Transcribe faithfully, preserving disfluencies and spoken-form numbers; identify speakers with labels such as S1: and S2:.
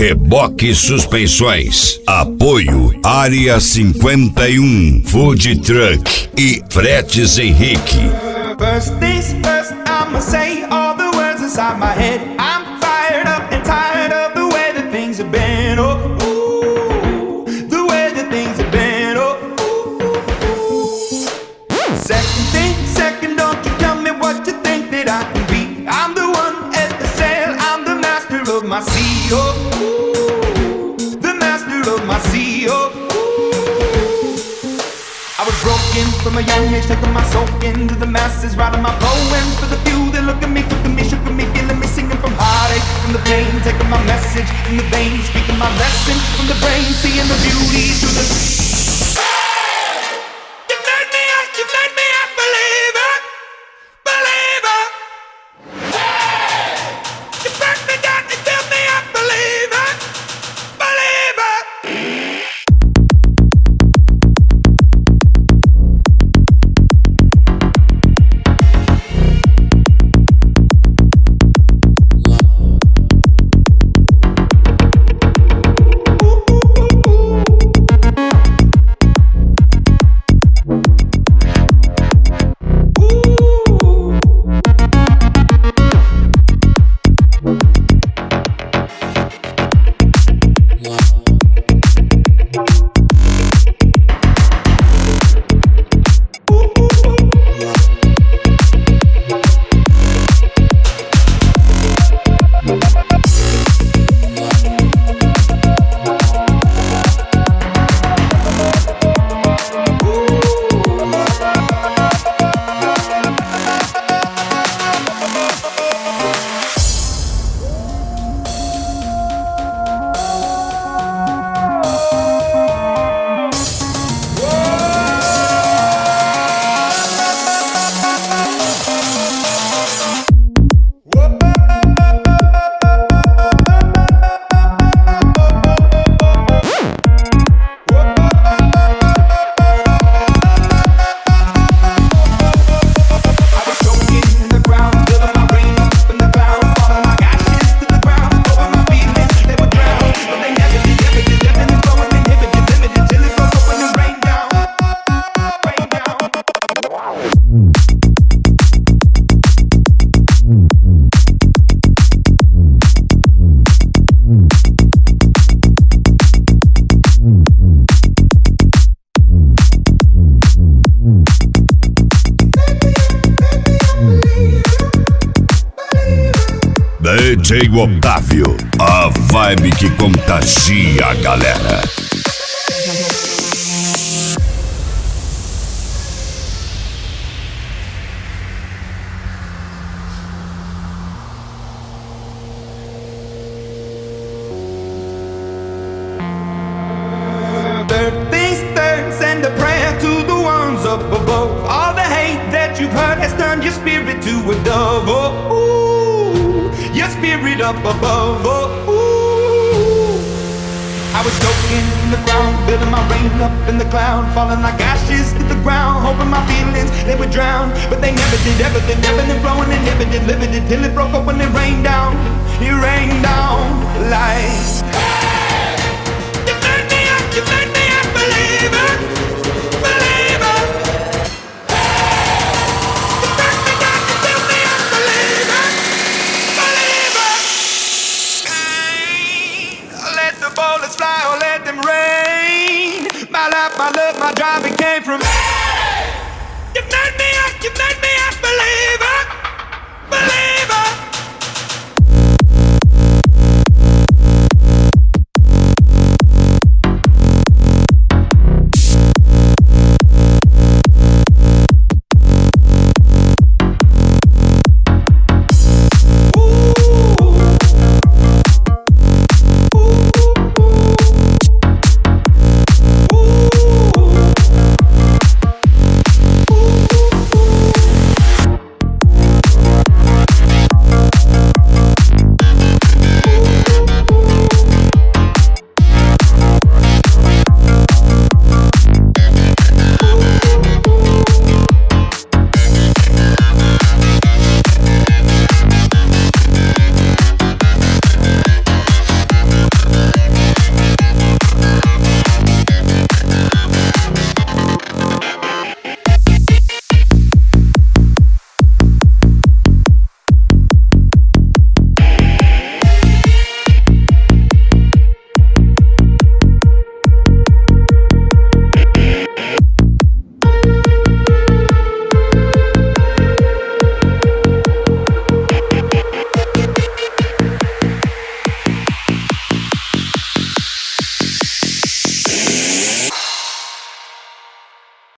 S1: Reboque Suspensões. Apoio Área cinquenta e um, Food Truck e Fretes Henrique.
S2: First things first, I'ma say all the words inside my head. I'm fired up and tired of the way that things have been. Oh, ooh, the way that things have been. Oh, ooh. Second thing, second, don't you tell me what you think that I can be. I'm the one at the sail, I'm the master of my sea. Oh, ooh, the master of my sea. Oh, I was broken from a young age, taking my soul into the masses, writing my poems for the few that look at me, took at me, shook at me, feeling me, singing from heartache, from the pain, taking my message from the veins, speaking my lesson from the brain, seeing the beauty through the. You made me up, you made me a believer, believer. You burned me down, you filled me up, believer, believer.
S1: D J Otávio, a vibe que contagia a galera.
S2: Third things third, send a prayer to the ones up above. All the hate that you've heard has turned your spirit to a dove. Oh, ooh, your spirit up above. Oh, ooh. I was choking in the ground, building my rain up in the cloud, falling like ashes to the ground, hoping my feelings they would drown, but they never did. Everything ebbing and flowing, inhibited, limited, till it broke up when it rained down. It rained down like. You made me up, you made me a believer, believer. You burned me down, you filled me up, believer, believer. Let the bullets fly or let them rain. My life, my love, my drive, it came from.